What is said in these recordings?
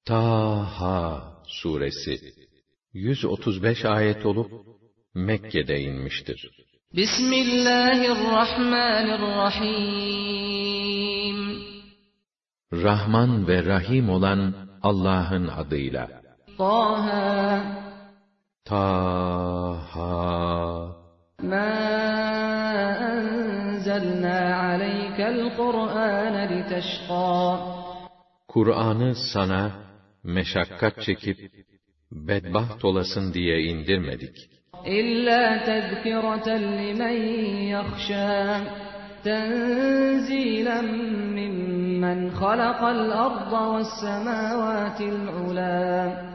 Taha suresi 135 ayet olup Mekke'de inmiştir. Bismillahirrahmanirrahim. Rahman ve Rahim olan Allah'ın adıyla. Taha. Taha. Ma enzelna aleykel Kur'ane liteşqa. Kur'an'ı sana meşakkat çekip bedbaht olasın diye indirmedik. İlla tezkireten limen yahşâ. Tenzilen mimmen halakal arda ve's-semâvâtil ulâ.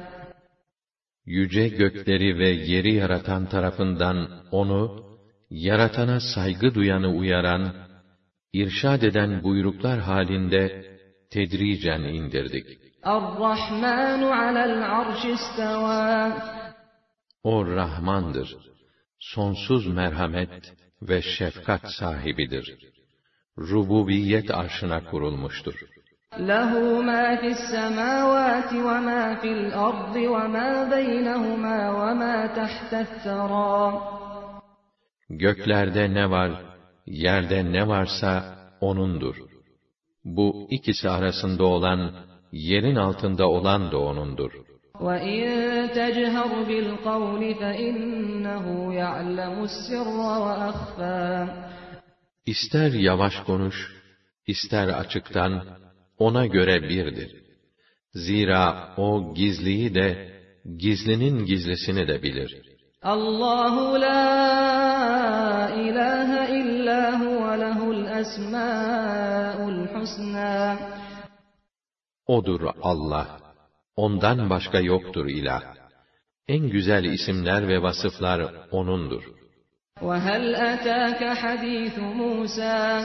Yüce gökleri ve yeri yaratan tarafından onu, yaratana saygı duyanı uyaran, irşad eden buyruklar halinde tedricen indirdik. Er-Rahmanu alel arş istevâ. O Rahmandır, sonsuz merhamet ve şefkat sahibidir. Rububiyet arşına kurulmuştur. Lehu mâ fissemâvâti ve mâ fil ardı ve mâ beynehumâ ve mâ tehte's-serâ. Göklerde ne var, yerde ne varsa O'nundur. Bu ikisi arasında olan, yerin altında olan da O'nundur. وَاِنْ تَجْهَرْ بِالْقَوْلِ فَاِنَّهُ يَعْلَمُ السِّرَّ وَأَخْفَى. İster yavaş konuş, ister açıktan, O'na göre birdir. Zira O gizliyi de, gizlinin gizlisini de bilir. Allahu la ilahe illa huve lehul esmâul husnâ. O'dur Allah, ondan başka yoktur ilah. En güzel isimler ve vasıflar O'nundur. وَهَلْ أَتَاكَ حَدِيثُ مُوسَى.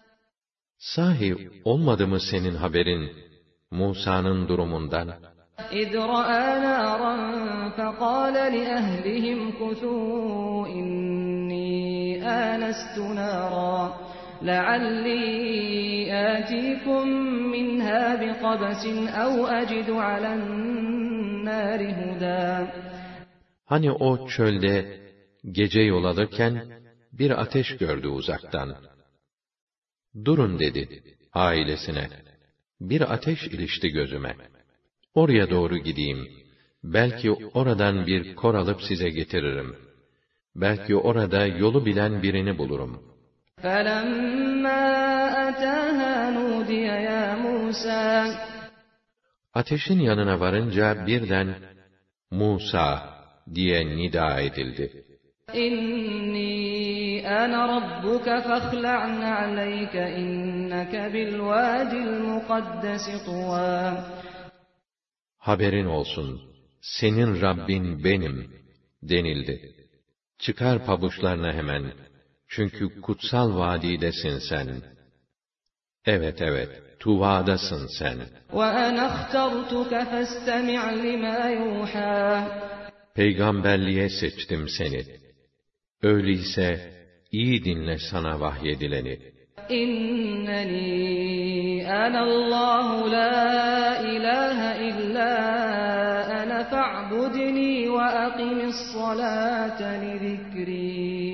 Sahi olmadı mı senin haberin Musa'nın durumundan? اِذْ رَأَى نَارًا فَقَالَ لِأَهْلِهِمْ كُثُوا إِنِّي آنَسْتُ نَارًا لَعَلِّي آتِيكُمْ مِنْهَا بِقَبَسٍ أَوْ أَجِدُ عَلَى النَّارِ هُدًى. Hani o çölde gece yol alırken bir ateş gördü uzaktan. Durun dedi ailesine. Bir ateş ilişti gözüme. Oraya doğru gideyim. Belki oradan bir kor alıp size getiririm. Belki orada yolu bilen birini bulurum. فَلَمَّا أَتَاهَا نُودِيَ يَا مُوسَى. Ateşin yanına varınca birden Musa diye nida edildi. İnni ana rabbuka fakhla' aleyke inneke bil vadil mukaddes tuwa. Haberin olsun, senin Rabbin benim denildi. Çıkar pabuçlarına hemen, çünkü kutsal vadidesin sen. Evet, Tuva'dasın sen. وَأَنَا اخْتَرْتُكَ فَاسْتَمِعْ لِمَا يُوحَى. Peygamberliğe seçtim seni. Öyleyse iyi dinle sana vahyedileni. İnneni anallahu la ilahe illa ana fa'budni ve akimissalate li zikri.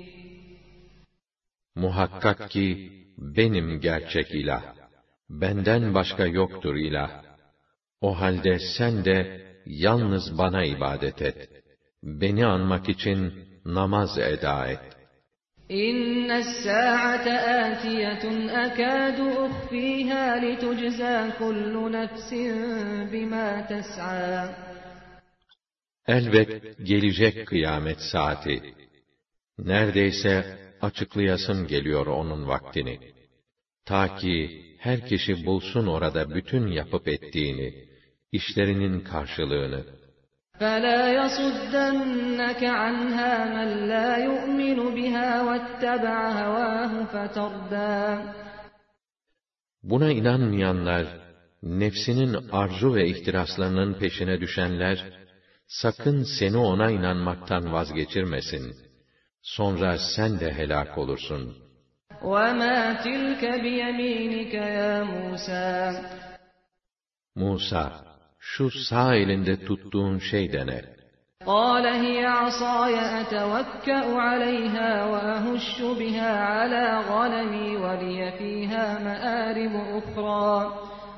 Muhakkak ki benim gerçek ilah. Benden başka yoktur ilah. O halde sen de yalnız bana ibadet et. Beni anmak için namaz eda et. İnnes sa'ate atiyetun akadu ukhfiha litujza kullu nefsin bima tes'a. Elbet gelecek kıyamet saati. Neredeyse açıklayasım geliyor onun vaktini. Ta ki her kişi bulsun orada bütün yapıp ettiğini, işlerinin karşılığını. فَلَا يَصُدَّنَّكَ عَنْهَا مَنْ لَا يُؤْمِنُ بِهَا وَاتَّبَعَ هَوَاهُ فَتَرْدَى. Buna inanmayanlar, nefsinin arzu ve ihtiraslarının peşine düşenler, sakın seni ona inanmaktan vazgeçirmesin. Sonra sen de helak olursun. وَمَا تِلْكَ بِيَمِينِكَ يَا مُوسَى. Musa, şu sağ elinde tuttuğun şey de ne? قَالَ هِيَ عَصَايَ أَتَوَكَّأُ عَلَيْهَا وَأَهُشُّ بِهَا عَلَى غَنَمِي وَلِيَ فِيهَا مَآرِبُ أُخْرَى.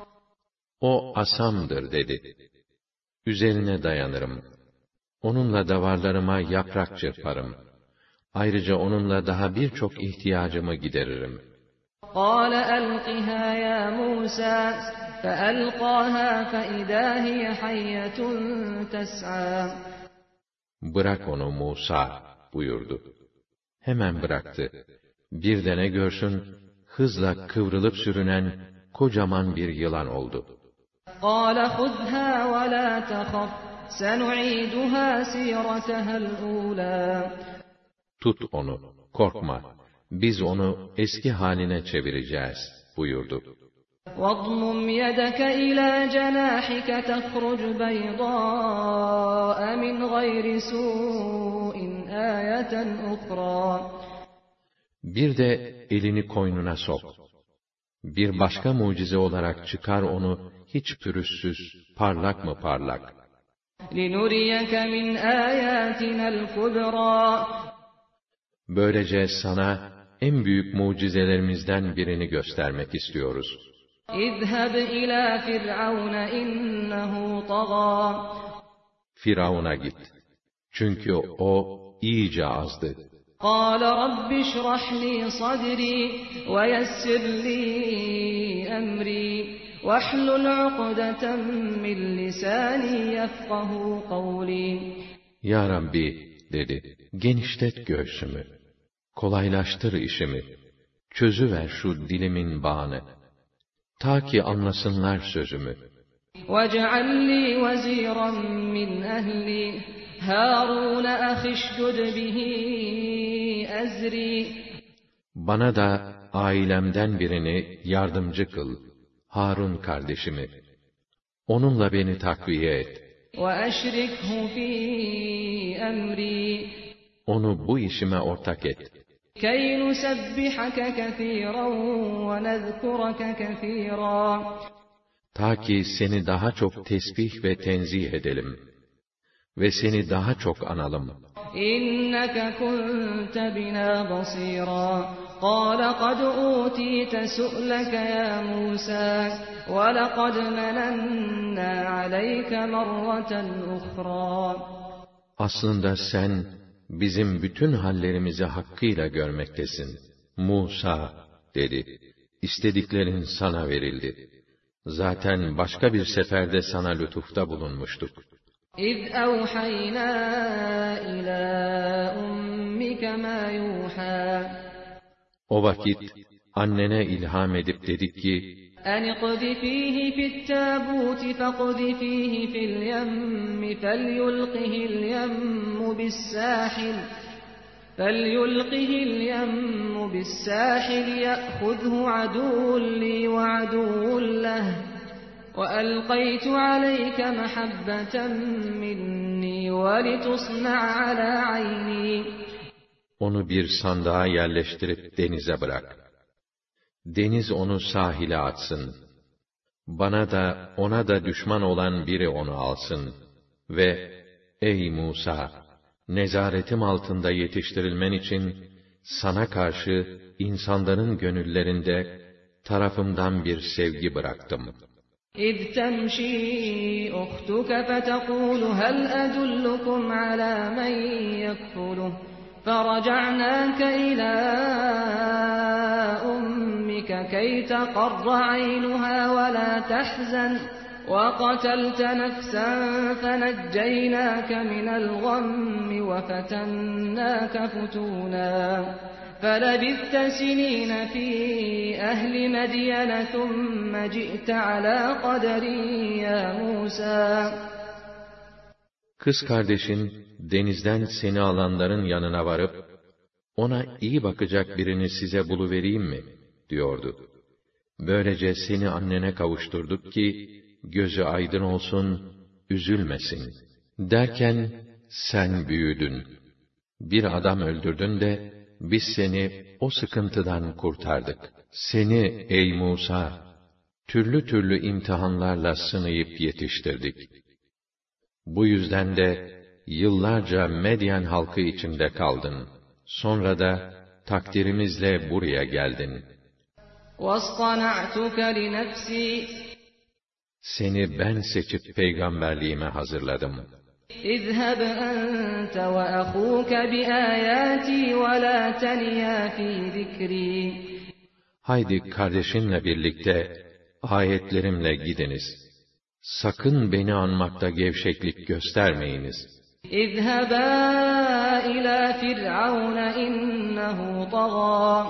O asamdır dedi. Üzerine dayanırım. Onunla davarlarıma yaprak çırparım. Ayrıca onunla daha birçok ihtiyacımı gideririm. قَالَ أَلْقِهَا يَا مُوسَى فَأَلْقَاهَا فَإِذَا هِيَ حَيَّةٌ تَسْعَى. Bırak onu Musa buyurdu. Hemen bıraktı. Bir de ne görsün, hızla kıvrılıp sürünen kocaman bir yılan oldu. قَالَ خُذْهَا وَلَا تَخَفْ سَنُعِيدُهَا سِيرَتَهَا الْأُولَى. Tut onu, korkma. Biz onu eski haline çevireceğiz buyurdu. وَاضْمُمْ يَدَكَ إِلَى جَنَاحِكَ تَخْرُجْ بَيْضَاءَ مِنْ غَيْرِ سُوءٍ آيَةً أُخْرَى. Bir de elini koynuna sok. Bir başka mucize olarak çıkar onu hiç pürüzsüz, parlak mı parlak. لِنُرِيَكَ مِنْ آيَاتِنَا الْكُبْرَى. Böylece sana en büyük mucizelerimizden birini göstermek istiyoruz. اِذْهَبْ إِلَى فِرْعَوْنَ إِنَّهُ طَغَى. Firavun'a git. Çünkü o iyice azdı. قَالَ رَبِّ اشْرَحْ لِي صَدْرِي وَيَسِّرْ لِي أَمْرِي وَاحْلُلْ عُقْدَةً مِّن لِّسَانِي يَفْقَهُوا قَوْلِي. Ya Rabbi dedi, genişlet göğsümü, kolaylaştır işimi, çözüver şu dilimin bağını, ta ki anlasınlar sözümü. وَاجْعَل لِّي وَزِيرًا مِّنْ أَهْلِي هَارُونَ أَخِي اشْدُدْ بِهِ أَزْرِي. Bana da ailemden birini yardımcı kıl, Harun kardeşimi. Onunla beni takviye et. وَأَشْرِكْهُ فِي أَمْرِي. Onu bu işime ortak et. كَيْ نُسَبِّحَكَ كَثِيرًا وَنَذْكُرَكَ كَثِيرًا. Ta ki seni daha çok tesbih ve tenzih edelim ve seni daha çok analım. إِنَّكَ كُنْتَ بِنَا بَصِيرًا. قَالَ قَدْ أُوتِيتَ سُؤْلَكَ يَا مُوسَى وَلَقَدْ مَنَنَّا عَلَيْكَ مَرَّةً أُخْرَى. Aslında sen bizim bütün hallerimizi hakkıyla görmektesin. Musa dedi, istediklerin sana verildi. Zaten başka bir seferde sana lütufta bulunmuştuk. إِذْ أَوْحَيْنَا إِلَى أُمِّكَ مَا يُوحَى. O vakit annene ilham edip dedik ki, أَنِ اقْذِفِيهِ فِي التَّابُوتِ فَاقْذِفِيهِ فِي الْيَمِّ فَلْيُلْقِهِ الْيَمُّ بِالسَّاحِلِ يَأْخُذْهُ عَدُوٌّ لِّي وَعَدُوٌّ لَّهُ وَأَلْقَيْتُ عَلَيْكَ مَحَبَّةً مِّنِّي وَلِتُصْنَعَ عَلَىٰ عَيْنِي. Onu bir sandığa yerleştirip denize bırak. Deniz onu sahile atsın. Bana da ona da düşman olan biri onu alsın. Ve ey Musa! Nezaretim altında yetiştirilmen için sana karşı insanların gönüllerinde tarafımdan bir sevgi bıraktım. إِذْ تَمْشِي أُخْتُكَ فَتَقُولُ هَلْ أَدُلُّكُمْ عَلَىٰ مَن يَكْفُلُهُ فَرَجَعْنَاكَ إِلَىٰ أُمِّكَ كَيْ تَقَرَّ عَيْنُهَا وَلَا تَحْزَنَ وَقَتَلْتَ نَفْسًا فَنَجَّيْنَاكَ مِنَ الْغَمِّ وَفَتَنَّاكَ فُتُونًا فَلَبِثْتَ سِنِينَ فِي أَهْلِ مَدْيَنَ ثُمَّ جِئْتَ عَلَىٰ قَدَرٍ يَا مُوسَى. Kız kardeşin denizden seni alanların yanına varıp, ona iyi bakacak birini size buluvereyim mi? diyordu. Böylece seni annene kavuşturduk ki, gözü aydın olsun, üzülmesin. Derken, sen büyüdün. Bir adam öldürdün de, biz seni o sıkıntıdan kurtardık. Seni ey Musa, türlü türlü imtihanlarla sınayıp yetiştirdik. Bu yüzden de yıllarca Medyen halkı içinde kaldın. Sonra da takdirimizle buraya geldin. وَاصْطَنَعْتُكَ لِنَفْسِي Seni ben seçip peygamberliğime hazırladım. اذْهَبْ أَنْتَ وَأَخُوكَ بِآيَاتِي وَلَا تَنِيَا فِي ذِكْرِي Haydi kardeşinle birlikte ayetlerimle gidiniz. Sakın beni anmakta gevşeklik göstermeyiniz. اذْهَبَا إِلَى فِرْعَوْنَ إِنَّهُ طَغَى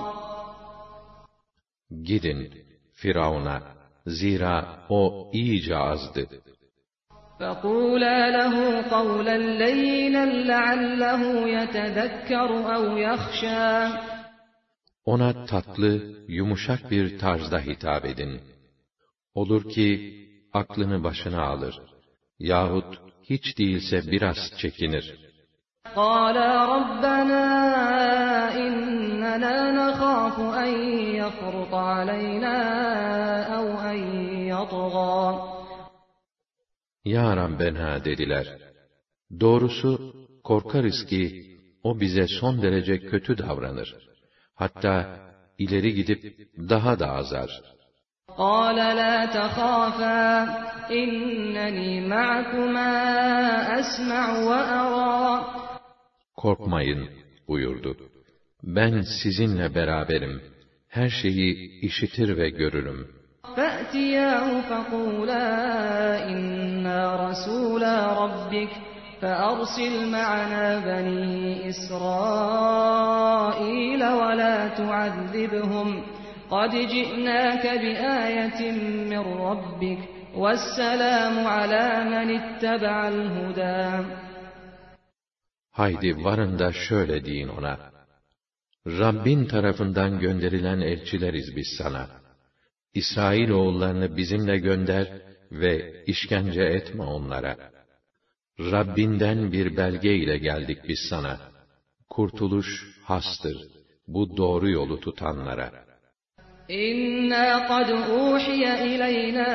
Gidin Firavun'a, zira o iyice azdı. فَقُولَا لَهُ قَوْلًا لَيِّنًا لَعَلَّهُ يَتَذَكَّرُ أَوْ يَخْشَى Ona tatlı, yumuşak bir tarzda hitap edin. Olur ki aklını başına alır yahut hiç değilse biraz çekinir. قَالَا رَبَّنَا إِنَّنَا نَخَافُ أَنْ يَفْرُطَ عَلَيْنَا أَوْ أَنْ يَطْغَى Ya Rabbena dediler. Doğrusu korkarız ki o bize son derece kötü davranır. Hatta ileri gidip daha da azar. قَالَ لَا تَخَافَا إِنَّنِي مَعَكُمَا أَسْمَعُ وَأَرَى Korkmayın buyurdu. Ben sizinle beraberim. Her şeyi işitir ve görürüm. فَأْتِيَاهُ فَقُولَا إِنَّا رَسُولَا رَبِّكَ فَأَرْسِلْ مَعَنَا بَنِي إِسْرَائِيلَ وَلَا تُعَذِّبْهُمْ قَدْ جِئْنَاكَ بِآيَةٍ مِّن رَّبِّكَ وَالسَّلَامُ عَلَى مَنِ اتَّبَعَ الْهُدَى Haydi varın da şöyle deyin ona. Rabbin tarafından gönderilen elçileriz biz sana. İsrail oğullarını bizimle gönder ve işkence etme onlara. Rabbinden bir belge ile geldik biz sana. Kurtuluş hastır, bu doğru yolu tutanlara. İnna kad uhiye ileyna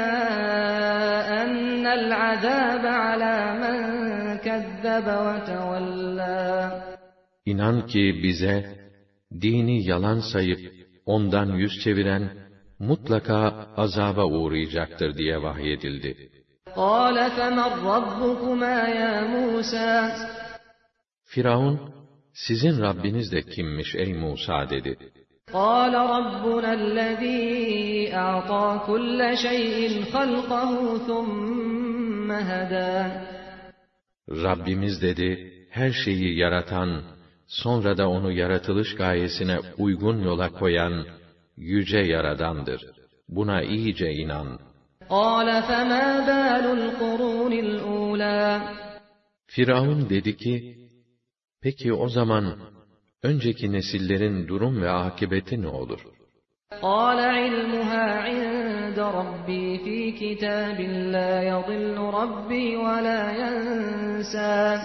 ennel azâbe alâ men kezzebe ve tevellâ. İnan ki bize, dini yalan sayıp ondan yüz çeviren, mutlaka azaba uğrayacaktır diye vahyedildi. قَالَ فَمَنْ رَبُّكُمَا يَا مُوسَى Firavun, sizin Rabbiniz de kimmiş ey Musa dedi. قَالَ رَبُّنَا الَّذ۪ي أَعْطَى كُلَّ شَيْءٍ خَلْقَهُ ثُمَّ هَدَى. Rabbimiz dedi, her şeyi yaratan, sonra da onu yaratılış gayesine uygun yola koyan, yüce Yaradandır. Buna iyice inan. قَالَ فَمَا بَالُ الْقُرُونِ الْأُولَى. Firavun dedi ki, peki o zaman, önceki nesillerin durum ve akıbeti ne olur? قَالَ عِلْمُهَا عِندَ رَبِّي فِي كِتَابٍ لَا يَضِلُّ رَبِّي وَلَا يَنْسَى.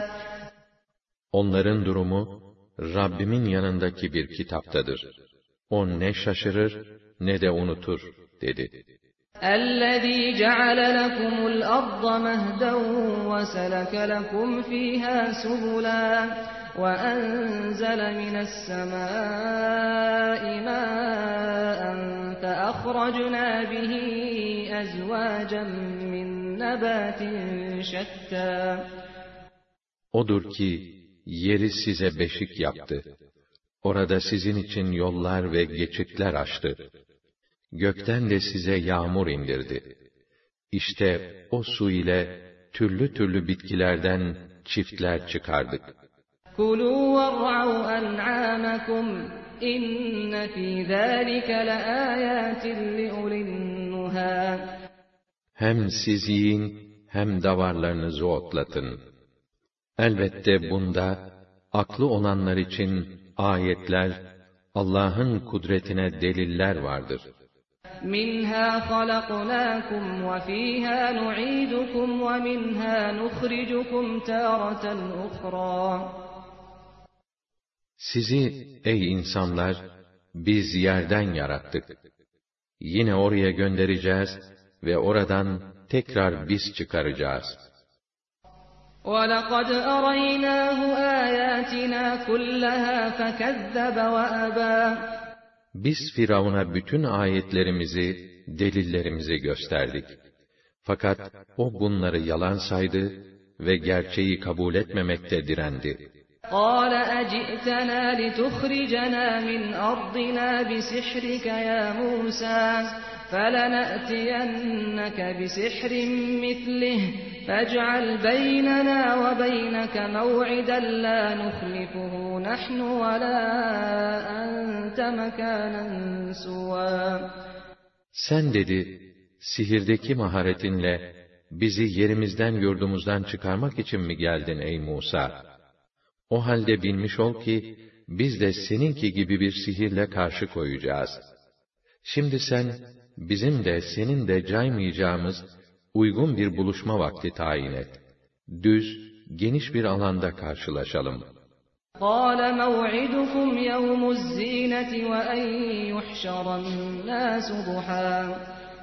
Onların durumu, Rabbimin yanındaki bir kitaptadır. O ne şaşırır, ne de unutur, dedi. الَّذ۪ي جَعَلَ لَكُمُ الْأَرْضَ مَهْدًا وَسَلَكَ لَكُمْ ف۪يهَا سُبُلًا وَأَنْزَلَ مِنَ السَّمَاءِ مَاءً فَأَخْرَجْنَا بِهِ أَزْوَاجًا مِّن نَّبَاتٍ شَتَّى. Odur ki, yeri size beşik yaptı. Orada sizin için yollar ve geçitler açtı. Gökten de size yağmur indirdi. İşte o su ile türlü türlü bitkilerden çiftler çıkardık. كُلُوا وَارْعَوْا أَنْعَامَكُمْ إِنَّ فِي ذَٰلِكَ لَآيَاتٍ لِأُولِي النُّهَى. Hem siz yiyin, hem davarlarınızı otlatın. Elbette bunda, aklı olanlar için ayetler, Allah'ın kudretine deliller vardır. مِنْهَا خَلَقْنَاكُمْ وَفِيهَا نُعِيدُكُمْ وَمِنْهَا نُخْرِجُكُمْ تَارَةً أُخْرَى. Sizi ey insanlar, biz yerden yarattık. yine oraya göndereceğiz ve oradan tekrar biz çıkaracağız. وَلَقَدْ أَرَيْنَاهُ آيَاتِنَا كُلَّهَا فَكَذَّبَ وَأَبَى Biz Firavun'a bütün ayetlerimizi, delillerimizi gösterdik. Fakat o bunları yalan saydı ve gerçeği kabul etmemekte direndi. قَالَ أَجِئْتَنَا لِتُخْرِجَنَا مِنْ أَرْضِنَا بِسِحْرِكَ يَا مُوسَى فَلَنَأْتِيَنَّكَ بِسِحْرٍ مِثْلِهِ فَاجْعَلْ بَيْنَنَا وَبَيْنَكَ مَوْعِدًا لَا نُخْلِفُهُ نَحْنُ وَلَا أَنْتَ مَكَانًا سُوًى Sen dedi, sihirdeki maharetinle bizi yerimizden yurdumuzdan çıkarmak için mi geldin ey Musa? O halde bilmiş ol ki, biz de seninki gibi bir sihirle karşı koyacağız. Şimdi sen, bizim de senin de caymayacağımız uygun bir buluşma vakti tayin et. Düz, geniş bir alanda karşılaşalım. قَالَ مَوْعِدُكُمْ يَوْمُ الزِّينَةِ وَأَنْ يُحْشَرَ النَّاسُ ضُحًى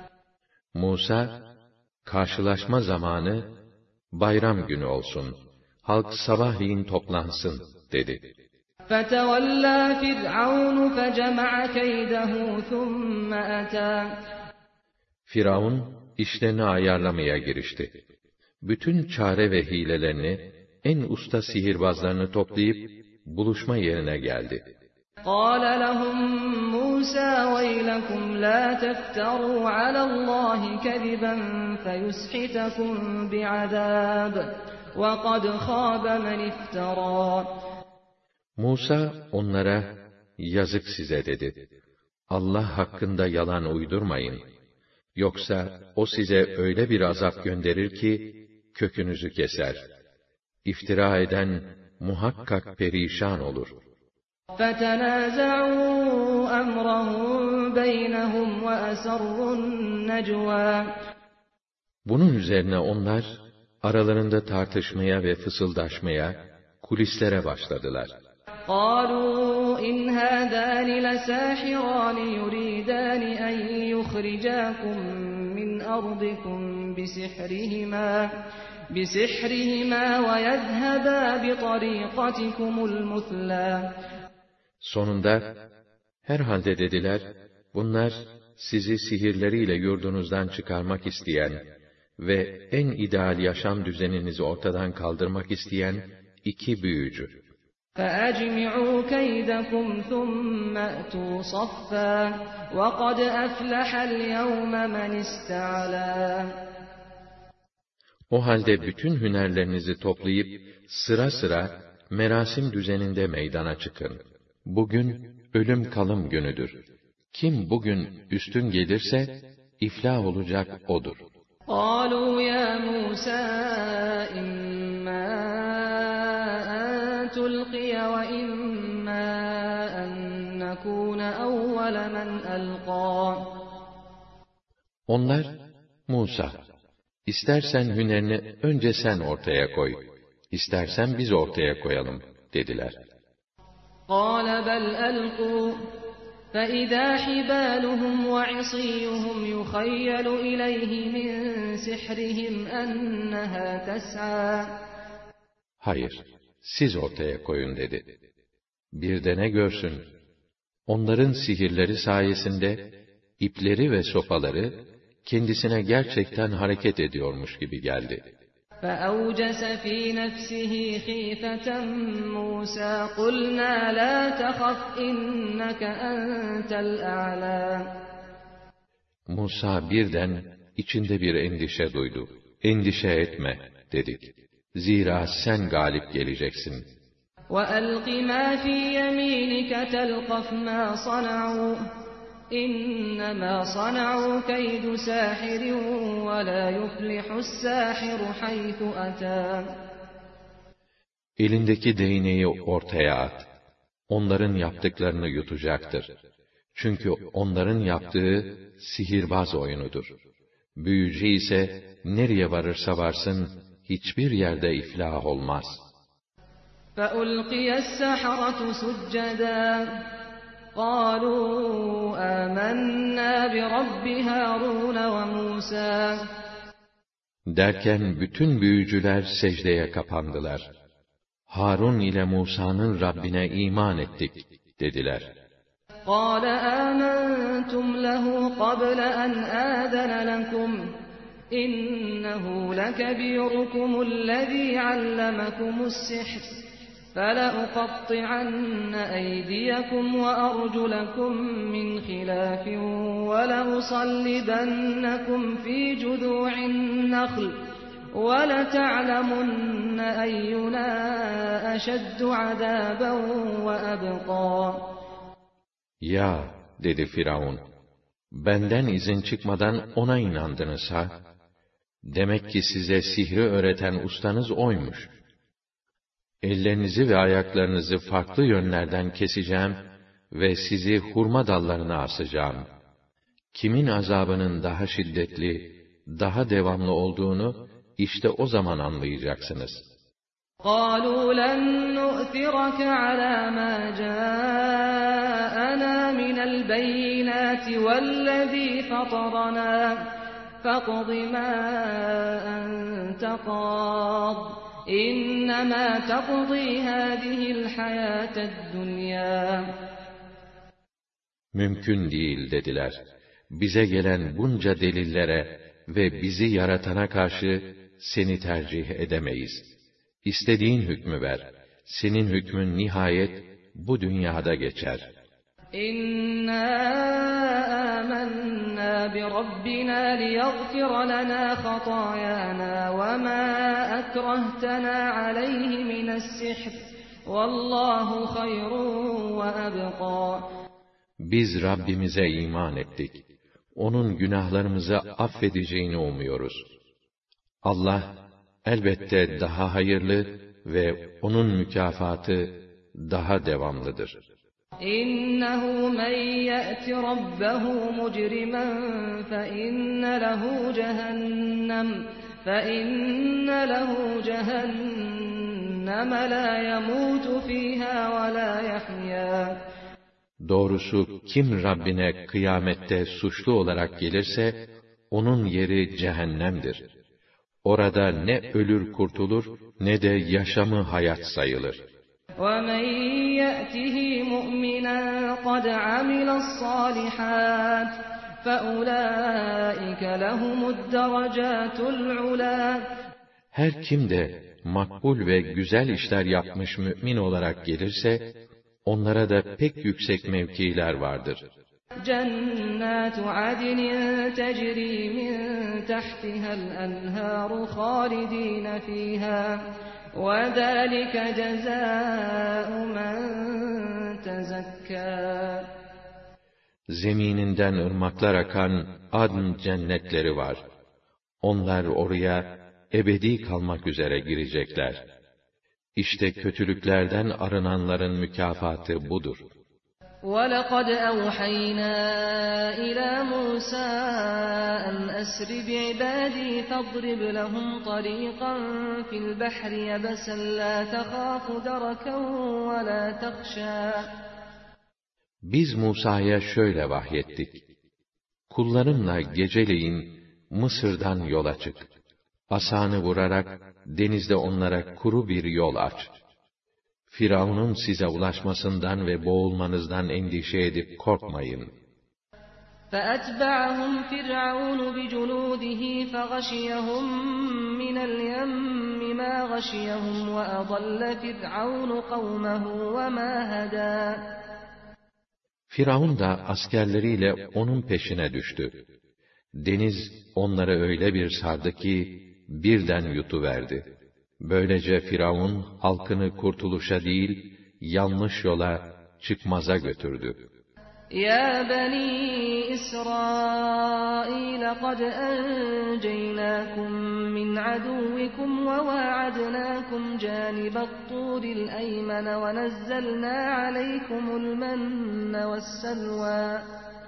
Musa, karşılaşma zamanı, bayram günü olsun. Halk sabahleyin toplansın, dedi. فَتَوَلَّى فِرْعَوْنُ فَجَمَعَ كَيْدَهُ ثُمَّ أَتَى Firavun, işlerini ayarlamaya girişti. Bütün çare ve hilelerini, en usta sihirbazlarını toplayıp, buluşma yerine geldi. قَالَ لَهُمْ مُوسَى وَيْلَكُمْ لَا تَفْتَرُوا عَلَى اللّٰهِ كَذِبًا فَيُسْحِتَكُمْ بِعَذَابٍ وَقَدْ خَابَ مَنِ افْتَرَى Musa onlara, yazık size dedi. Allah hakkında yalan uydurmayın. Yoksa o size öyle bir azap gönderir ki, kökünüzü keser. İftira eden muhakkak perişan olur. فَتَنَازَعُوا أَمْرَهُمْ بَيْنَهُمْ وَأَسَرُّوا النَّجْوَى Bunun üzerine onlar, aralarında tartışmaya ve fısıldaşmaya, kulislere başladılar. قَالُوا إِنْ هَذَانِ لَسَاحِرَانِ يُرِيدَانِ أَنْ يُخْرِجَاكُمْ مِنْ أَرْضِكُمْ بِسِحْرِهِمَا وَيَذْهَبَا بِطَرِيقَتِكُمُ الْمُثْلَى Sonunda, herhalde dediler, bunlar sizi sihirleriyle yurdunuzdan çıkarmak isteyen ve en ideal yaşam düzeninizi ortadan kaldırmak isteyen iki büyücü. فَأَجْمِعُوا كَيْدَكُمْ ثُمَّ أْتُوا صَفًّا وَقَدْ أَفْلَحَ الْيَوْمَ مَنِ اسْتَعْلَى O halde bütün hünerlerinizi toplayıp sıra sıra merasim düzeninde meydana çıkın. Bugün ölüm kalım günüdür. Kim bugün üstün gelirse iflah olacak odur. قَالُوا يَا مُوسَى إِمَّا أَن تُلْقِيَ وَإِمَّا أَن نَّكُونَ أَوَّلَ مَنْ أَلْقَى Onlar, Musa, istersen hünerini önce sen ortaya koy, istersen biz ortaya koyalım, dediler. قَالَ بَلْ أَلْقُوا فَإِذَا حِبَالُهُمْ وَعِصِيُّهُمْ يُخَيَّلُ إِلَيْهِ مِنْ سِحْرِهِمْ أَنَّهَا تَسْعَى Hayır, siz ortaya koyun dedi. Bir de ne görsün? Onların sihirleri sayesinde ipleri ve sopaları kendisine gerçekten hareket ediyormuş gibi geldi. فَأَوْجَسَ فِي نَفْسِهِ خِيفَةً مُوسَى قُلْنَا لَا تَخَفْ إِنَّكَ أَنْتَ الْأَعْلَى Musa birden içinde bir endişe duydu. Endişe etme, dedik. Zira sen galip geleceksin. وَأَلْقِ مَا فِي يَمِينِكَ تَلْقَفْ مَا صَنَعُوا إِنَّمَا صَنَعُوا كَيْدُ سَاحِرٍ وَلَا يُفْلِحُ السَّاحِرُ حَيْثُ أَتَى Elindeki değneği ortaya at. Onların yaptıklarını yutacaktır. Çünkü onların yaptığı sihirbaz oyunudur. Büyücü ise nereye varırsa varsın hiçbir yerde iflah olmaz. فَأُلْقِيَ السَّحَرَةُ سُجَّدًا قالوا آمنا برب هارون وموسى. Derken bütün büyücüler secdeye kapandılar. Harun ile Musa'nın Rabbine iman ettik dediler. قال آمنتم له قبل أن آذن لكم إنه لكبيركم الذي علمكم السحر فلأقطعن أيديكم وأرجلكم من خلاف ولأصلبنكم في جذوع النخل وَلَتَعْلَمُنَّ أَيُّنَا أَشَدُّ عَذَابًا وَأَبْقَى. Ya, dedi Firavun, benden izin çıkmadan ona inandınız ha? Demek ki size sihri öğreten ustanız oymuş. Ellerinizi ve ayaklarınızı farklı yönlerden keseceğim ve sizi hurma dallarına asacağım. Kimin azabının daha şiddetli, daha devamlı olduğunu, İşte o zaman anlayacaksınız. قَالُوا لَن نُؤْثِرَكَ عَلَى مَا جَاءَنَا مِنَ الْبَيِّنَاتِ وَالَّذِي فَطَرَنَا فَاقْضِ مَا أَنْتَ قَاضٍ إِنَّمَا تَقْضِي هَذِهِ الْحَيَاةَ الدُّنْيَا. Mümkün değil dediler. Bize gelen bunca delillere ve bizi yaratana karşı seni tercih edemeyiz. İstediğin hükmü ver. Senin hükmün nihayet bu dünyada geçer. İnna amennâ bi rabbina liyaghfir lana hatâyâna ve mâ ekrehtena aleyhi mine's-sihr vallâhu hayrun ve ebqâ. Biz Rabbimize iman ettik. Onun günahlarımızı affedeceğini umuyoruz. Allah elbette daha hayırlı ve onun mükafatı daha devamlıdır. İnnehu men ye'ti rabbehu mucrimen fe inne lehu cehennem la yemutu fiha ve la yahya. Doğrusu kim Rabbine kıyamette suçlu olarak gelirse, onun yeri cehennemdir. Orada ne ölür kurtulur, ne de yaşamı hayat sayılır. وَمَنْ يَأْتِهِ مُؤْمِنًا قَدْ عَمِلَ الصَّالِحَاتِ فَأُولَٰئِكَ لَهُمُ الدَّرَجَاتُ الْعُلَى. Her kim de makbul ve güzel işler yapmış mümin olarak gelirse, onlara da pek yüksek mevkiler vardır. Cennâtu adnin tecrî min tahtiha'l enhâru khâlidîne fîhâ ve zâlike cezâ'u men tezekkâ. Zemininden ırmaklar akan adn cennetleri var. Onlar oraya ebedi kalmak üzere girecekler. İşte kötülüklerden arınanların mükafatı budur. وَلَقَدْ أَوْحَيْنَا إِلَى مُوسَىٰ أَنْ أَسْرِ بِعِبَادِي فَاضْرِبْ لَهُمْ طَرِيقًا فِي الْبَحْرِ يَبَسًا لَا تَخَافُ دَرَكًا وَلَا تَخْشَىٰ. Biz Musa'ya şöyle vahyettik. Kullarımla geceleyin Mısır'dan yola çık. Asanı vurarak denizde onlara kuru bir yol aç. Firavun'un size ulaşmasından ve boğulmanızdan endişe edip korkmayın. فَأَتْبَعَهُمْ فِرْعَوْنُ بِجُنُودِهِ فَغَشِيَهُمْ مِنَ الْيَمِّ مَا غَشِيَهُمْ وَأَضَلَّ فِرْعَوْنُ قَوْمَهُ وَمَا هَدَىٰ. Firavun da askerleriyle onun peşine düştü. Deniz onları öyle bir sardı ki birden yutuverdi. Böylece Firavun halkını kurtuluşa değil, yanlış yola, çıkmaza götürdü. Ya bani İsrail kad enceynâkum min aduvvikum ve vaadnâkum cânibat-tûril eymene ve nezzelnâ aleykumul menne vesselvâ.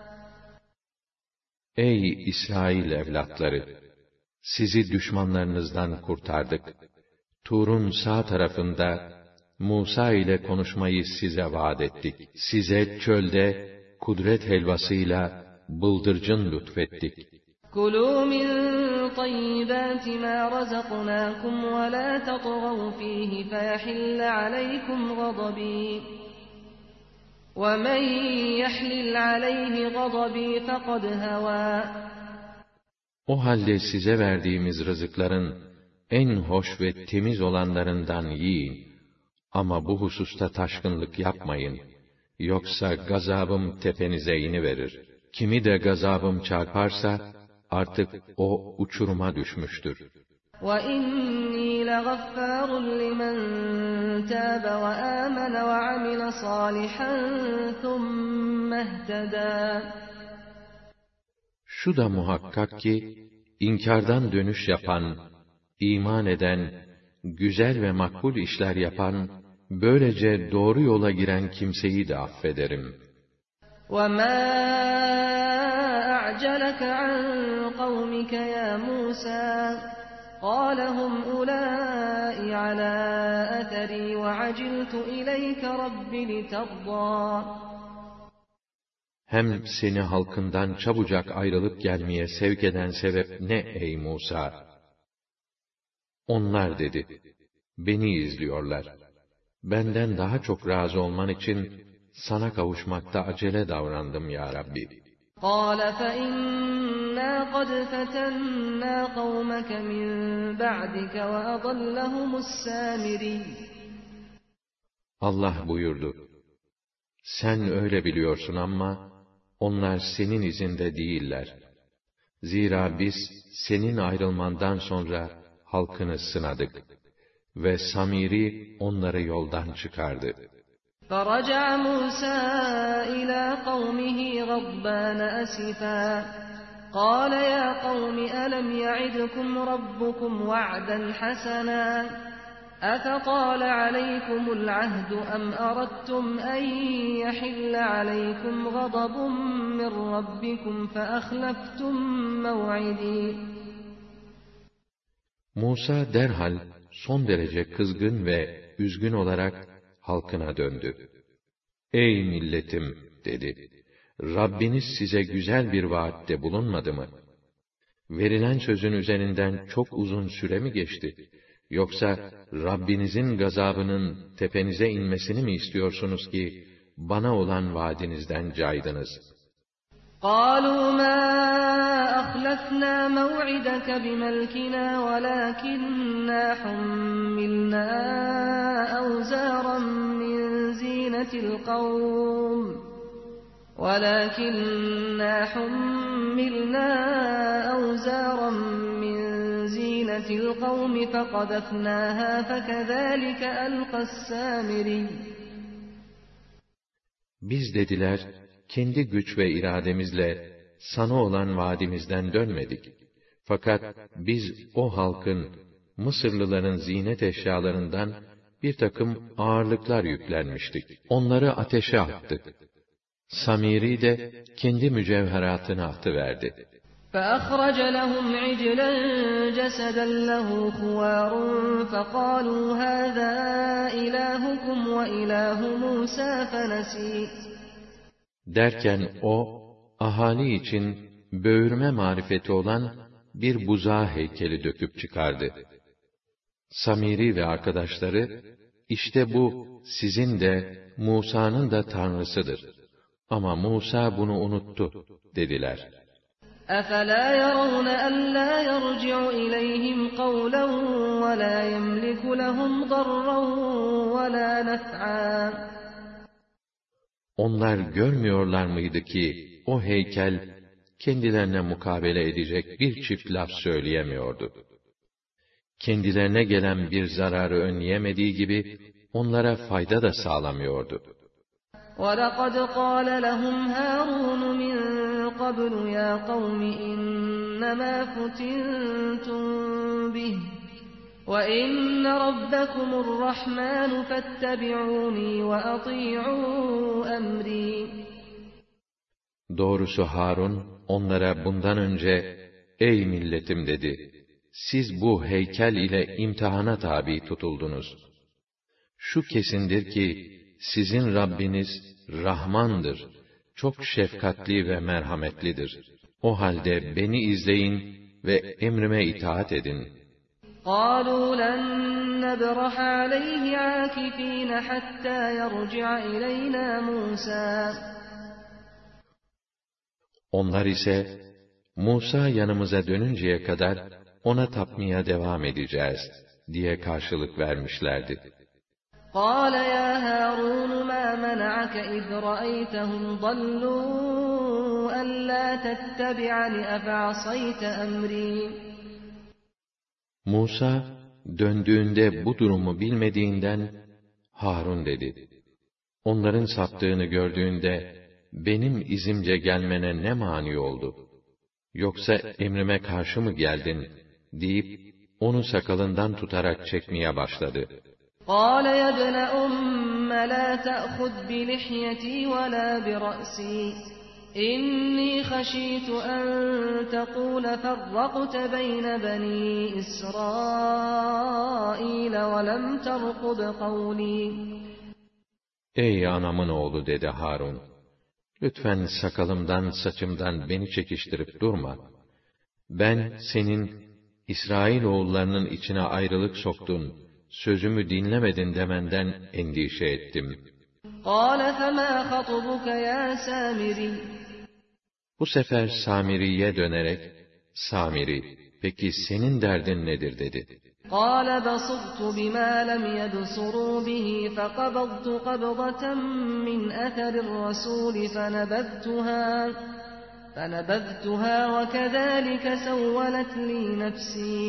Ey İsrail evlatları! Sizi düşmanlarınızdan kurtardık. Tur'un sağ tarafında Musa ile konuşmayı size vaat ettik. Size çölde kudret helvasıyla bıldırcın lütfettik. كُلُوا مِنْ طَيِّبَاتِ مَا رَزَقْنَاكُمْ وَلَا تَطْغَوْا فِيهِ فَيَحِلَّ عَلَيْكُمْ غَضَبِي وَمَنْ يَحْلِلْ عَلَيْهِ غَضَبِي فَقَدْ هَوَى. O halde size verdiğimiz rızıkların en hoş ve temiz olanlarından yiyin. Ama bu hususta taşkınlık yapmayın. Yoksa gazabım tepenize iniverir. Kimi de gazabım çarparsa, artık o uçuruma düşmüştür. وَإِنِّي لَغَفَّارٌ لِمَنْ تَابَ وَآمَنَ وَعَمِلَ صَالِحًا ثُمَّ اهْتَدَى. Şu da muhakkak ki, inkardan dönüş yapan, iman eden, güzel ve makbul işler yapan, böylece doğru yola giren kimseyi de affederim. وَمَا أَعْجَلَكَ عَنْ قَوْمِكَ يَا مُوسَى قَالَ هُمْ أُولَٰئِ عَلَىٰ أَثَرِي وَعَجِلْتُ إِلَيْكَ رَبِّ لِتَرْضَىٰ. Hem seni halkından çabucak ayrılıp gelmeye sevk eden sebep ne ey Musa? Onlar dedi, beni izliyorlar. Benden daha çok razı olman için sana kavuşmakta acele davrandım ya Rabbi. قَالَ فَإِنَّا قَدْ فَتَنَّا قَوْمَكَ مِنْ بَعْدِكَ وَأَضَلَّهُمُ السَّامِرِيُّ. Allah buyurdu, sen öyle biliyorsun ama onlar senin izinde değiller. Zira biz senin ayrılmandan sonra halkını sınadık ve Samiri onları yoldan çıkardı. فَرَجَعَ مُوسَى إِلَى قَوْمِهِ غَضْبَانَ أَسِفًا قَالَ يَا قَوْمِ أَلَمْ يَعِدْكُمْ رَبُّكُمْ وَعْدًا حَسَنًا أَفَطَالَ عَلَيْكُمُ الْعَهْدُ أَمْ أَرَدتُّمْ أَنْ يَحِلَّ عَلَيْكُمْ غَضَبٌ مِّنْ رَبِّكُمْ فَأَخْلَفْتُمْ مَوْعِدِي. Musa derhal son derece kızgın ve üzgün olarak halkına döndü. Ey milletim dedi. Rabbiniz size güzel bir vaatte bulunmadı mı? Verilen sözün üzerinden çok uzun süre mi geçti? Yoksa Rabbinizin gazabının tepenize inmesini mi istiyorsunuz ki bana olan vaadinizden caydınız? قَالُوا مَا أَخْلَفْنَا مَوْعِدَكَ بِمَلْكِنَا وَلَكِنَّا حُمِّلْنَا أَوْزَارًا مِّن زِينَةِ الْقَوْمِ فَقَذَفْنَاهَا فَكَذَٰلِكَ أَلْقَى السَّامِرِيُّ. Biz dediler, kendi güç ve irademizle sana olan vaadimizden dönmedik. Fakat biz o halkın, Mısırlıların zinet eşyalarından bir takım ağırlıklar yüklenmiştik. Onları ateşe attık. Samiri de kendi mücevheratını atıverdi. فَأَخْرَجَ لَهُمْ عِجْلًا جَسَدًا لَهُ خُوَارٌ فَقَالُوا هَذَا إِلَٰهُكُمْ وَإِلَٰهُ مُوسَى فَنَسِيَ. Derken o, ahali için böğürme marifeti olan bir buzağı heykeli döküp çıkardı. Samiri ve arkadaşları, işte bu sizin de Musa'nın da tanrısıdır. Ama Musa bunu unuttu dediler. أَفَلَا يَرَوْنَ أَلَّا يَرْجِعُ إِلَيْهِمْ قَوْلًا وَلَا يَمْلِكُ لَهُمْ ضَرًّا وَلَا نَفْعًا. Onlar görmüyorlar mıydı ki o heykel kendilerine mukabele edecek bir çift laf söyleyemiyordu. Kendilerine gelen bir zararı önleyemediği gibi onlara fayda da sağlamıyordu. وَلَقَدْ قَالَ لَهُمْ هَارُونُ مِنْ قَبْلُ يَا قَوْمِ إِنَّمَا فُتِنْتُمْ بِهِ وَإِنَّ رَبَّكُمُ الرَّحْمَنُ فَاتَّبِعُونِي وَأَطِيعُوا أَمْرِي. Doğrusu Harun onlara bundan önce ey milletim dedi. Siz bu heykel ile imtihana tabi tutuldunuz. Şu kesindir ki, sizin Rabbiniz Rahmandır, çok şefkatli ve merhametlidir. O halde beni izleyin ve emrime itaat edin. قَالُوا لَن نَّبْرَحَ عَلَيْهِ عَاكِفِينَ حَتَّى يَرْجِعَ إِلَيْنَا مُوسَى. Onlar ise, Musa yanımıza dönünceye kadar ona tapmaya devam edeceğiz diye karşılık vermişlerdi. قَالَ يَا هَارُونُ مَا مَنَعَكَ إِذْ رَأَيْتَهُمْ ضَلُّوا أَلَّا تَتَّبِعَنِ أَفَعَصَيْتَ أَمْرِي. Musa, döndüğünde bu durumu bilmediğinden, Harun dedi, onların saptığını gördüğünde, benim izimce gelmene ne mani oldu? Yoksa emrime karşı mı geldin? Deyip, onu sakalından tutarak çekmeye başladı. قَالَ يَا ابْنَ أُمَّ لَا تَأْخُذْ بِلِحْيَتِي وَلَا بِرَأْسِي إِنِّي خَشِيتُ أَن تَقُولَ فَرَّقْتَ بَيْنَ بَنِي إِسْرَائِيلَ وَلَمْ تَرْقُبْ قَوْلِي. Ey anamın oğlu dedi Harun, lütfen sakalımdan, saçımdan beni çekiştirip durma. Ben senin İsrailoğullarının içine ayrılık soktun, sözümü dinlemedin demenden endişe ettim. قَالَ فَمَا خَطْبُكَ يَا سَامِرِيُّ. Bu sefer Samiri'ye dönerek, Samiri, peki senin derdin nedir dedi. قَالَ بَصُرْتُ بِمَا لَمْ يَبْصُرُوا بِهِ فَقَبَضْتُ قَبْضَةً مِّنْ أَثَرِ الرَّسُولِ فَنَبَذْتُهَا وَكَذَٰلِكَ سَوَّلَتْ لِي نَفْسِي.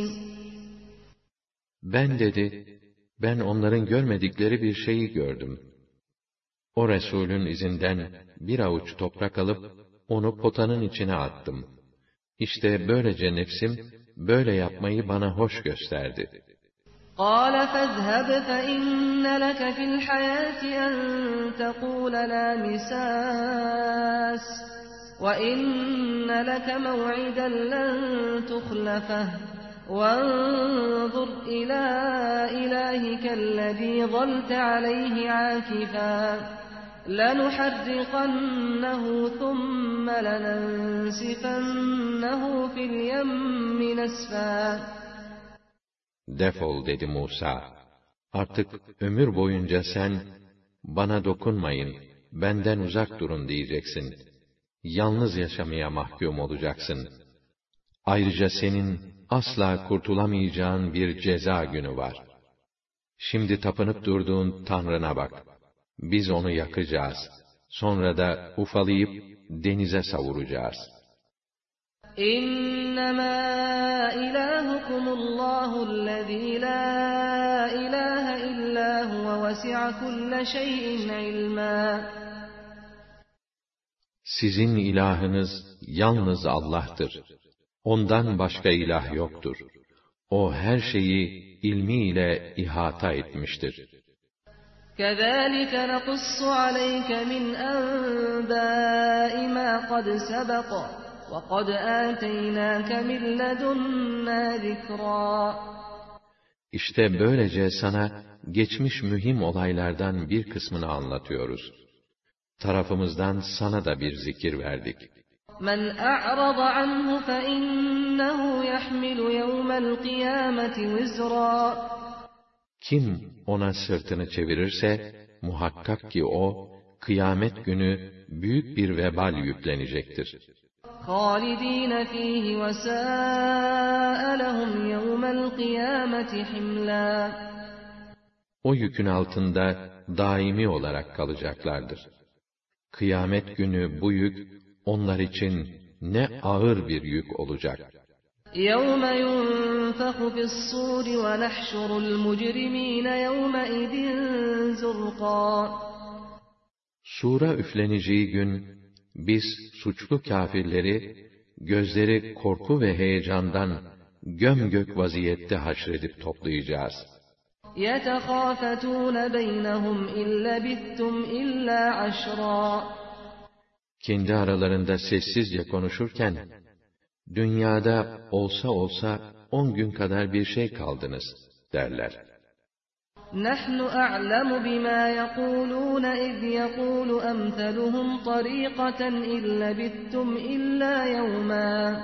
Ben dedi, ben onların görmedikleri bir şeyi gördüm. O Resulün izinden bir avuç toprak alıp, onu potanın içine attım. İşte böylece nefsim, böyle yapmayı bana hoş gösterdi. قَالَ فَاذْهَبْ فَإِنَّ لَكَ فِي الْحَيَاةِ أَن تَقُولَ لَا مِسَاسَ وَإِنَّ لَكَ مَوْعِدًا لَّن تُخْلَفَهُ وَانظُرْ إِلَىٰ إِلَٰهِكَ الَّذِي ظَلْتَ عَلَيْهِ عَاكِفًا لَنُحَرِّقَنَّهُ ثُمَّ لَنَنسِفَنَّهُ فِي الْيَمِّ نَسْفًا. Defol dedi Musa. Artık ömür boyunca sen, bana dokunmayın, benden uzak durun diyeceksin. Yalnız yaşamaya mahkum olacaksın. Ayrıca senin asla kurtulamayacağın bir ceza günü var. Şimdi tapınıp durduğun Tanrına bak. Biz onu yakacağız. Sonra da ufalayıp denize savuracağız. İnnemâ ilâhukumullâhu'llezî lâ ilâhe illâ huve vesi'a kulle şeyin ilmâ. Sizin ilahınız yalnız Allah'tır. Ondan başka ilah yoktur. O her şeyi ilmiyle ihata etmiştir. كَذَٰلِكَ نَقُصُّ عَلَيْكَ مِنْ أَنْبَاءِ مَا قَدْ سَبَقَ وَقَدْ آتَيْنَاكَ مِنْ لَدُنَّا ذِكْرًا. İşte böylece sana geçmiş mühim olaylardan bir kısmını anlatıyoruz. Tarafımızdan sana da bir zikir verdik. مَنْ أَعْرَضَ عَنْهُ فَإِنَّهُ يَحْمِلُ يَوْمَ الْقِيَامَةِ وِزْرًا. Kim ona sırtını çevirirse, muhakkak ki o, kıyamet günü büyük bir vebal yüklenecektir. خَالِد۪ينَ ف۪يهِ وَسَاءَ لَهُمْ يَوْمَ الْقِيَامَةِ حِمْلًا. O yükün altında daimi olarak kalacaklardır. Kıyamet günü bu yük, onlar için ne ağır bir yük olacak. يَوْمَ يُنْفَخُ فِي الصُّورِ وَنَحْشُرُ الْمُجْرِم۪ينَ يَوْمَئِذٍ زُرْقًا. Sura üfleneceği gün, biz suçlu kâfirleri, gözleri korku ve heyecandan gömgök vaziyette haşredip toplayacağız. يَتَخَافَتُونَ بَيْنَهُمْ اِنْ لَبِثْتُمْ اِلَّا عَشْرًا. Kendi aralarında sessizce konuşurken, dünyada olsa 10 gün kadar bir şey kaldınız derler. نحن أعلم بما يقولون إذ يقول أمثلهم طريقة إن لبثتم إلا يوما.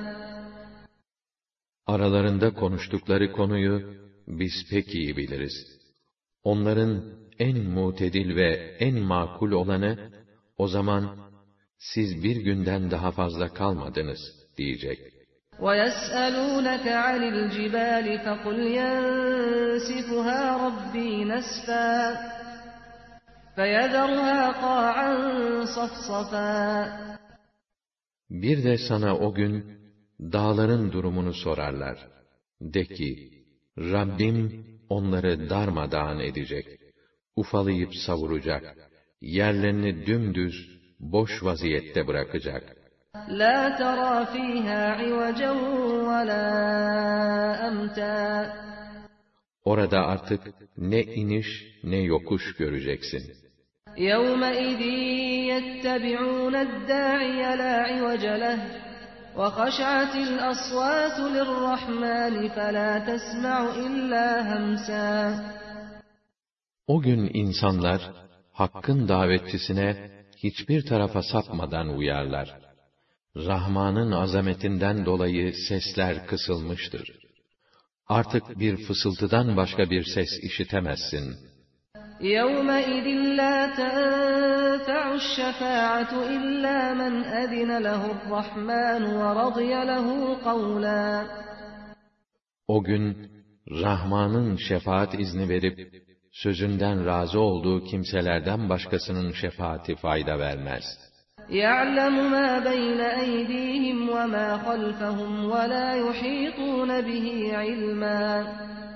Aralarında konuştukları konuyu biz pek iyi biliriz. Onların en mutedil ve en makul olanı, o zaman siz bir günden daha fazla kalmadınız diyecek. وَيَسْأَلُونَكَ عَنِ الْجِبَالِ فَقُلْ يَنسِفُهَا رَبِّي نَسْفًا فَيَذَرُهَا قَاعًا صَفْصَفًا. Bir de sana o gün dağların durumunu sorarlar. De ki, Rabbim onları darmadağın edecek, ufalayıp savuracak, yerlerini dümdüz, boş vaziyette bırakacak. لَا تَرَى فِيهَا عِوَجًا وَلَا أَمْتًا. Orada artık ne iniş ne yokuş göreceksin. يَوْمَئِذٍ يَتَّبِعُونَ الدَّاعِيَ لَا عِوَجَ لَهُ وَخَشَعَتِ الْأَصْوَاتُ لِلرَّحْمَنِ فَلَا تَسْمَعُ إِلَّا هَمْسًا. O gün insanlar, Hakk'ın davetçisine hiçbir tarafa sapmadan uyarlar. Rahman'ın azametinden dolayı sesler kısılmıştır. Artık bir fısıltıdan başka bir ses işitemezsin. يَوْمَئِذٍ لَا تَنْفَعُ الشَّفَاعَةُ إِلَّا مَنْ أَذِنَ لَهُ الرَّحْمَنُ وَرَضِيَ لَهُ قَوْلًا. O gün, Rahman'ın şefaat izni verip, sözünden razı olduğu kimselerden başkasının şefaati fayda vermez. يَعْلَمُ مَا بَيْنَ أَيْدِيهِمْ وَمَا خَلْفَهُمْ وَلَا يُحِيطُونَ بِهِ عِلْمًا.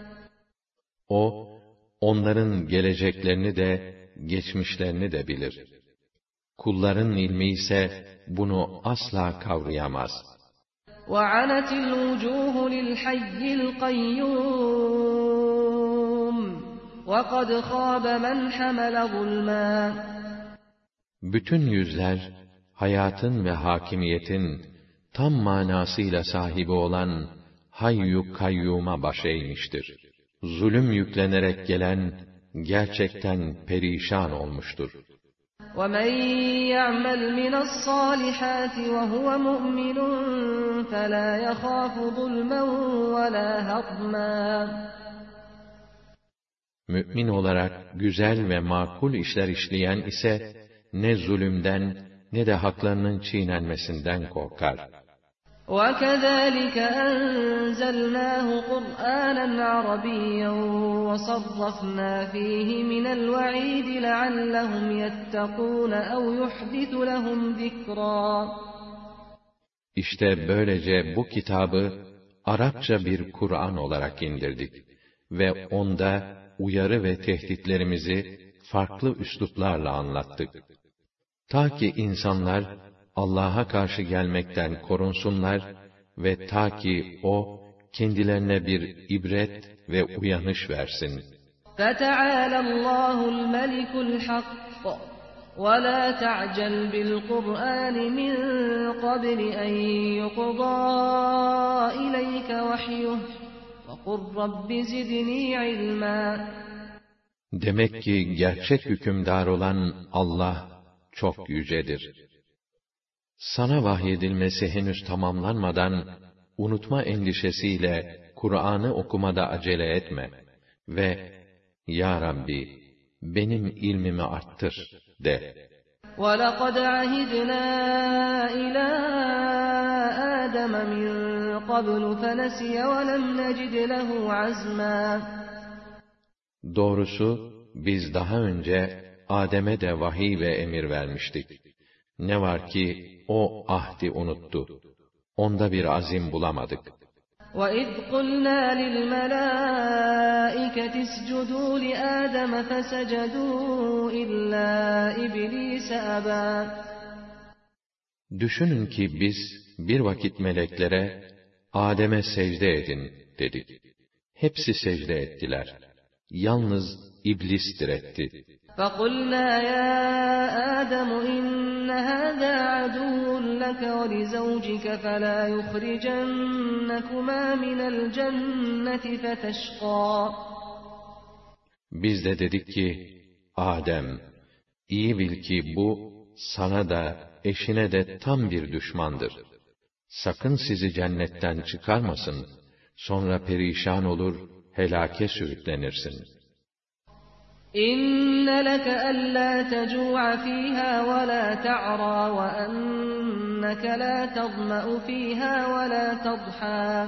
O, onların geleceklerini de, geçmişlerini de bilir. Kulların ilmi ise, bunu asla kavrayamaz. وَعَنَتِ الْوُجُوهُ لِلْحَيِّ الْقَيُّومِ وَقَدْ خَابَ مَنْ حَمَلَ ظُلْمًا. Bütün yüzler, hayatın ve hakimiyetin tam manasıyla sahibi olan Hayyu Kayyum'a baş eğmiştir. Zulüm yüklenerek gelen, gerçekten perişan olmuştur. وَمَنْ يَعْمَلْ مِنَ الصَّالِحَاتِ وَهُوَ مُؤْمِنٌ فَلَا يَخَافُ ظُلْمًا وَلَا هَضْمًا. Mü'min olarak güzel ve makul işler işleyen ise, ne zulümden ne de haklarının çiğnenmesinden korkar. وَكَذَٰلِكَ أَنزَلْنَاهُ قُرْآنًا عَرَبِيًّا وَصَرَّفْنَا فِيهِ مِنَ الْوَعِيدِ لَعَلَّهُمْ يَتَّقُونَ أَوْ يُحْدِثُ لَهُمْ ذِكْرًا. İşte böylece bu kitabı Arapça bir Kur'an olarak indirdik ve onda uyarı ve tehditlerimizi farklı üsluplarla anlattık. Ta ki insanlar Allah'a karşı gelmekten korunsunlar ve ta ki O kendilerine bir ibret ve uyanış versin. فَتَعَالَى اللّٰهُ الْمَلِكُ الْحَقِّ وَلَا تَعْجَلْ بِالْقُرْآنِ مِنْ قَبْلِ أَنْ يُقْضَى إِلَيْكَ وَحْيُهُ وَقُلْ رَبِّ زِدْنِي عِلْمًا. Demek ki gerçek hükümdar olan Allah çok yücedir. Sana vahyedilmesi henüz tamamlanmadan, unutma endişesiyle Kur'an'ı okumada acele etme ve Ya Rabbi, benim ilmimi arttır de. وَلَقَدْ عَهِدْنَا إِلَى آدَمَ مِنْ قَبْلُ فَنَسِيَ وَلَمْ نَجِدْ لَهُ عَزْمًا. Doğrusu, biz daha önce Adem'e de vahiy ve emir vermiştik. Ne var ki, o ahdi unuttu. Onda bir azim bulamadık. وَإِذْ قُلْنَا لِلْمَلَائِكَةِ اسْجُدُوا لِآدَمَ فَسَجَدُوا إِلَّا إِبْلِيسَ أَبَى. Düşünün ki biz bir vakit meleklere, Adem'e secde edin dedik. Hepsi secde ettiler. Yalnız İblis diretti. فَقُلْنَا يَا آدَمُ إِنَّ هَذَا عَدُوٌّ لَكَ وَلِزَوْجِكَ فَلَا يُخْرِجَنَّكُمَا مِنَ الْجَنَّةِ فَتَشْقَى. Biz de dedik ki, Adem, iyi bil ki bu, sana da, eşine de tam bir düşmandır. Sakın sizi cennetten çıkarmasın, sonra perişan olur, helake sürüklenirsin. İnne leke allâ tecû'a fîhâ ve lâ te'râ ve enneke lâ tazma'u fîhâ ve lâ tadhâ.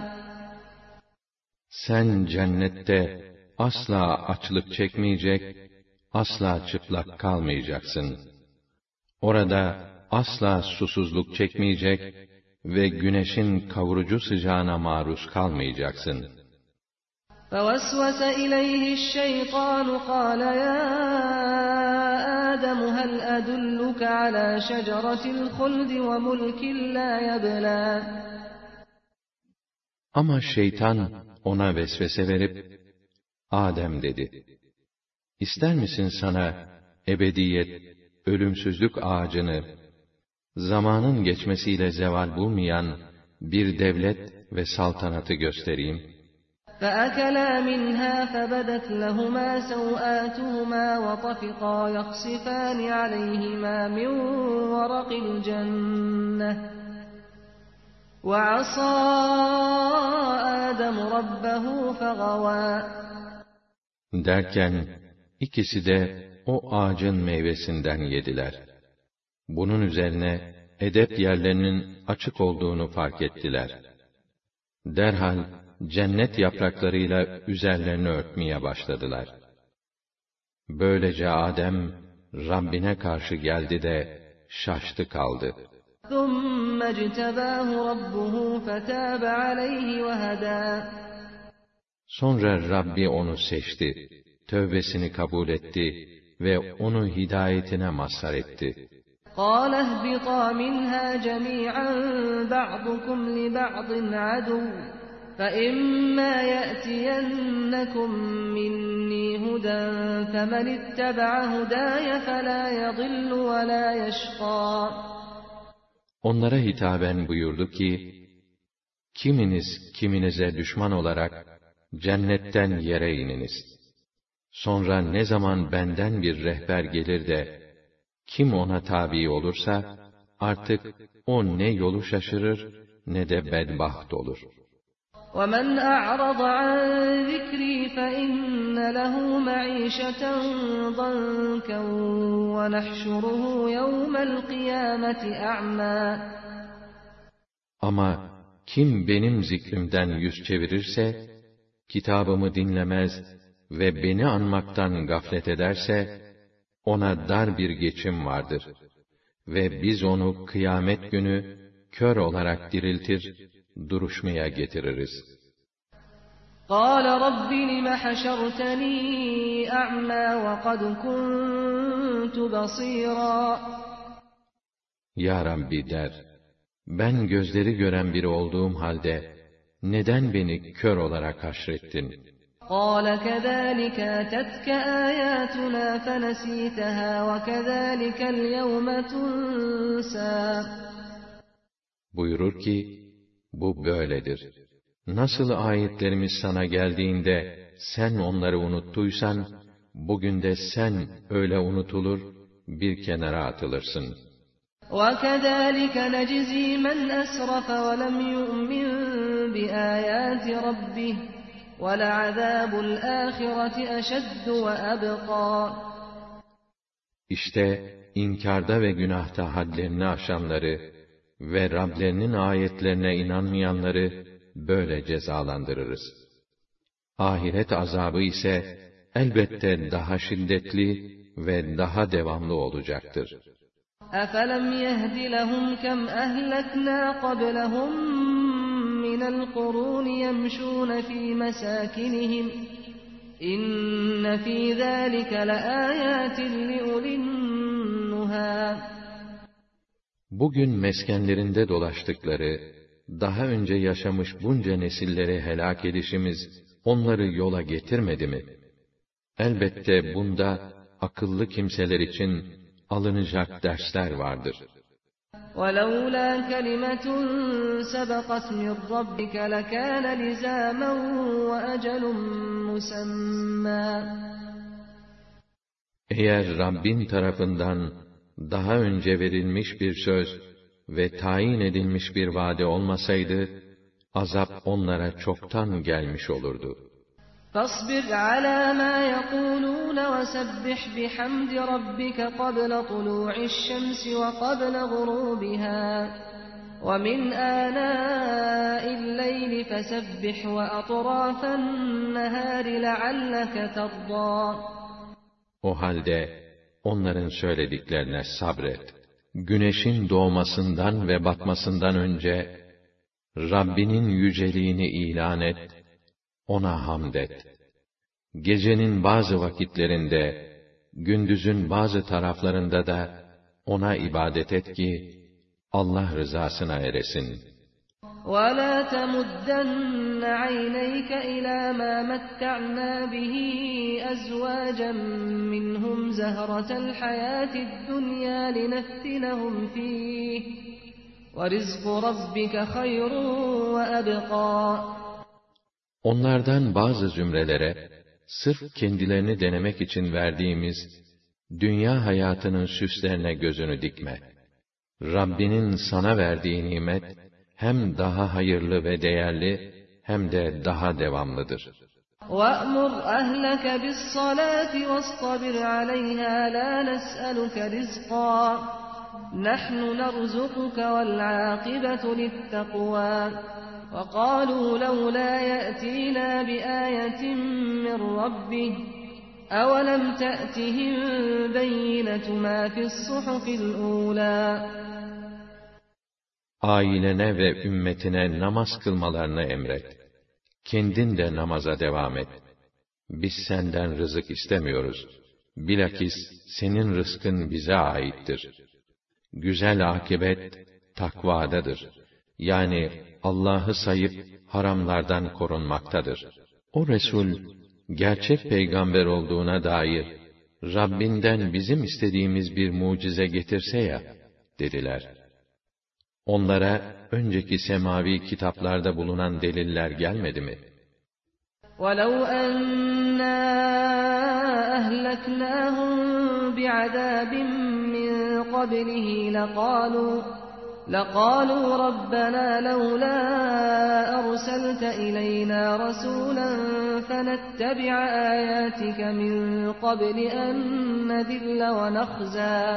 Sen cennette asla açlık çekmeyecek, asla çıplak kalmayacaksın. Orada asla susuzluk çekmeyecek ve güneşin kavurucu sıcağına maruz kalmayacaksın. فَوَسْوَسَ إِلَيْهِ الشَّيْطَانُ قَالَ يَا آدَمُ هَلْ أَدُلُّكَ عَلَى شَجَرَةِ الْخُلْدِ وَمُلْكٍ لَا يَبْلَى. Ama şeytan ona vesvese verip, Adem dedi, İster misin sana ebediyet, ölümsüzlük ağacını, zamanın geçmesiyle zeval bulmayan bir devlet ve saltanatı göstereyim? فَأَكَلَا مِنْهَا فَبَدَتْ لَهُمَا سَوْآتُهُمَا وَطَفِقَا يَخْصِفَانِ عَلَيْهِمَا مِنْ وَرَقِ الْجَنَّةِ وَعَصَى آدَمُ رَبَّهُ فَغَوَى. Derken ikisi de o ağacın meyvesinden yediler. Bunun üzerine edep yerlerinin açık olduğunu fark ettiler. Derhal cennet yapraklarıyla üzerlerini örtmeye başladılar. Böylece Adem Rabbine karşı geldi de şaştı kaldı. ثُمَّ اجْتَبَاهُ رَبُّهُ فَتَابَ عَلَيْهِ وَهَدَى. Sonra Rabbi onu seçti, tövbesini kabul etti ve onu hidayetine mazhar etti. قَالَ اهْبِطَا مِنْهَا جَمِيعًا بَعْضُكُمْ لِبَعْضٍ عَدُوٌّ فَإِمَّا يَأْتِيَنَّكُمْ مِنِّي هُدًى فَمَنِ اتَّبَعَ هُدَايَ فَلَا يَضِلُّ وَلَا يَشْقَى. Onlara hitaben buyurdu ki, kiminiz kiminize düşman olarak cennetten yere ininiz. Sonra ne zaman benden bir rehber gelir de, kim ona tabi olursa, artık o ne yolu şaşırır, ne de bedbaht olur. وَمَنْ أَعْرَضَ عَنْ ذِكْرِي فَإِنَّ لَهُ مَعِيشَةً ضَنكًا وَنَحْشُرُهُ يَوْمَ الْقِيَامَةِ أَعْمَى. Ama kim benim zikrimden yüz çevirirse, kitabımı dinlemez ve beni anmaktan gaflet ederse, ona dar bir geçim vardır. Ve biz onu kıyamet günü kör olarak diriltir, duruşmaya getiririz. قَالَ رَبِّ لِمَ حَشَرْتَنِي أَعْمَى وَقَدْ كُنْتُ بَصِيرًا. Ya Rabbi der, ben gözleri gören biri olduğum halde, neden beni kör olarak haşrettin? قَالَ كَذَٰلِكَ أَتَتْكَ آيَاتُنَا فَنَسِيتَهَا وَكَذَٰلِكَ الْيَوْمَ تُنْسَى. Buyurur ki, bu böyledir. Nasıl ayetlerimiz sana geldiğinde, sen onları unuttuysan, bugün de sen öyle unutulur, bir kenara atılırsın. وَكَذَٰلِكَ نَجْزِي مَنْ أَسْرَفَ وَلَمْ يُؤْمِنْ بِآيَاتِ رَبِّهِ وَلَعَذَابُ الْآخِرَةِ أَشَدُّ وَأَبْقَى. İşte inkarda ve günahta hadlerini aşanları ve Rablerinin ayetlerine inanmayanları böyle cezalandırırız. Ahiret azabı ise elbette daha şiddetli ve daha devamlı olacaktır. أَفَلَمْ يَهْدِ لَهُمْ كَمْ أَهْلَكْنَا قَبْلَهُمْ مِنَ الْقُرُونِ يَمْشُونَ فِي مَسَاكِنِهِمْ إِنَّ فِي ذَٰلِكَ لَآيَاتٍ لِأُولِي النُّهَى. Bugün meskenlerinde dolaştıkları, daha önce yaşamış bunca nesilleri helak edişimiz, onları yola getirmedi mi? Elbette bunda, akıllı kimseler için, alınacak dersler vardır. وَلَوْلَا كَلِمَةٌ سَبَقَتْ مِنْ رَبِّكَ لَكَانَ لِزَامًا وَأَجَلٌ مُّسَمًّى. Eğer Rabbin tarafından daha önce verilmiş bir söz ve tayin edilmiş bir vade olmasaydı, azap onlara çoktan gelmiş olurdu. فَاصْبِرْ عَلَى مَا يَقُولُونَ وَسَبِّحْ بِحَمْدِ رَبِّكَ قَبْلَ طُلُوعِ الشَّمْسِ وَقَبْلَ غُرُوبِهَا وَمِنْ آنَاءِ اللَّيْلِ فَسَبِّحْ وَأَطْرَافَ النَّهَارِ لَعَلَّكَ تَرْضَىٰ. O halde onların söylediklerine sabret. Güneşin doğmasından ve batmasından önce Rabbinin yüceliğini ilan et, ona hamd et. Gecenin bazı vakitlerinde, gündüzün bazı taraflarında da ona ibadet et ki Allah rızasına eresin. وَلَا تَمُدَّنَّ عَيْنَيْكَ إِلَى مَا مَتَّعْنَا بِهِ أَزْوَاجًا مِّنْهُمْ زَهْرَةَ الْحَيَاةِ الدُّنْيَا لِنَفْتِنَهُمْ فِيهِ وَرِزْقُ رَبِّكَ خَيْرٌ وَأَبْقَىٰ. Onlardan bazı zümrelere, sırf kendilerini denemek için verdiğimiz dünya hayatının süslerine gözünü dikme. Rabbinin sana verdiği nimet, hem daha hayırlı ve değerli, hem de daha devamlıdır. وَأْمُرْ أَهْلَكَ بِالصَّلَاةِ وَاصْطَبِرْ عَلَيْهَا لَا نَسْأَلُكَ رِزْقًا نَحْنُ نَرْزُقُكَ وَالْعَاقِبَةُ لِلتَّقْوَى وَقَالُوا لَوْلَا يَأْتِينَا بِآيَةٍ مِّن رَّبِّهِ أَوَلَمْ تَأْتِهِم بَيِّنَةُ مَا فِي الصُّحُفِ الْأُولَى. Ailene ve ümmetine namaz kılmalarını emret. Kendin de namaza devam et. Biz senden rızık istemiyoruz. Bilakis senin rızkın bize aittir. Güzel akibet takvadadır. Yani Allah'ı sayıp haramlardan korunmaktadır. O Resul, gerçek peygamber olduğuna dair Rabbinden bizim istediğimiz bir mucize getirse ya, dediler. Onlara önceki semavi kitaplarda bulunan deliller gelmedi mi? وَلَوْ أَنَّا أَهْلَكْنَاهُمْ بِعَذَابٍ مِّن قَبْلِهِ لَقَالُوا رَبَّنَا لَوْلَا أَرْسَلْتَ إِلَيْنَا رَسُولًا فَنَتَّبِعَ آيَاتِكَ مِن قَبْلِ أَن نَّذِلَّ وَنَخْزَىٰ.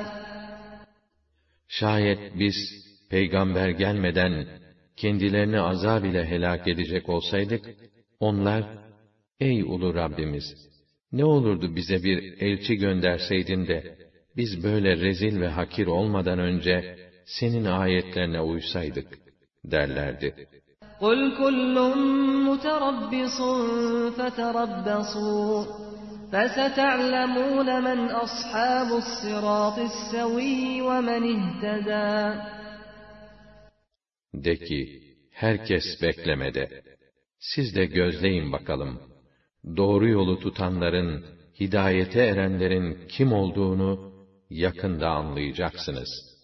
Şayet biz peygamber gelmeden kendilerini azab ile helak edecek olsaydık, onlar, ey ulu Rabbimiz, ne olurdu bize bir elçi gönderseydin de, biz böyle rezil ve hakir olmadan önce, senin ayetlerine uysaydık, derlerdi. قُلْ كُلٌّ مُتَرَبِّصٌ فَتَرَبَّصُوا فَسَتَعْلَمُونَ مَنْ أَصْحَابُ الصِّرَاطِ السَّوِيِّ وَمَنِ اهْتَدَىٰ. De ki, herkes beklemede. Siz de gözleyin bakalım. Doğru yolu tutanların, hidayete erenlerin kim olduğunu yakında anlayacaksınız.